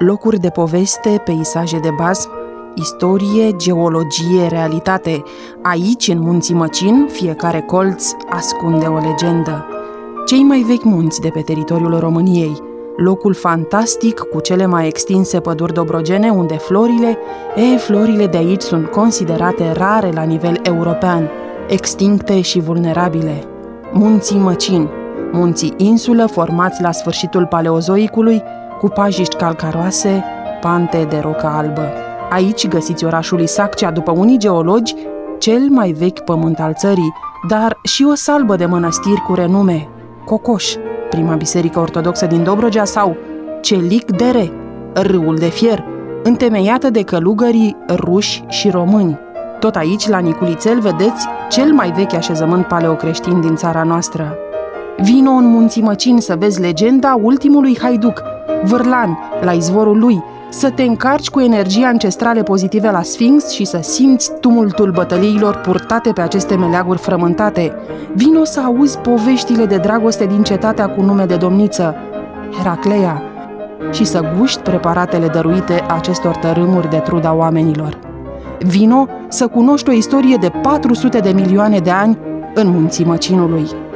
Locuri de poveste, peisaje de basm, istorie, geologie, realitate. Aici, în Munții Măcin, fiecare colț ascunde o legendă. Cei mai vechi munți de pe teritoriul României, locul fantastic cu cele mai extinse păduri dobrogene, unde florile de aici sunt considerate rare la nivel european, extincte și vulnerabile. Munții Măcin, munții insulă formați la sfârșitul Paleozoicului, cu pajiști calcaroase, pante de rocă albă. Aici găsiți orașul Isaccea, după unii geologi, cel mai vechi pământ al țării, dar și o salbă de mănăstiri cu renume, Cocoș, prima biserică ortodoxă din Dobrogea, sau Celic Dere, râul de fier, întemeiată de călugării ruși și români. Tot aici, la Niculițel, vedeți cel mai vechi așezământ paleocreștin din țara noastră. Vino în Munții Măcin să vezi legenda ultimului haiduc, Vârlan, la izvorul lui, să te încarci cu energii ancestrale pozitive la Sfinx și să simți tumultul bătăliilor purtate pe aceste meleaguri frământate. Vino să auzi poveștile de dragoste din cetatea cu nume de domniță, Heracleia, și să guști preparatele dăruite acestor tărâmuri de truda oamenilor. Vino să cunoști o istorie de 400 de milioane de ani în Munții Măcinului.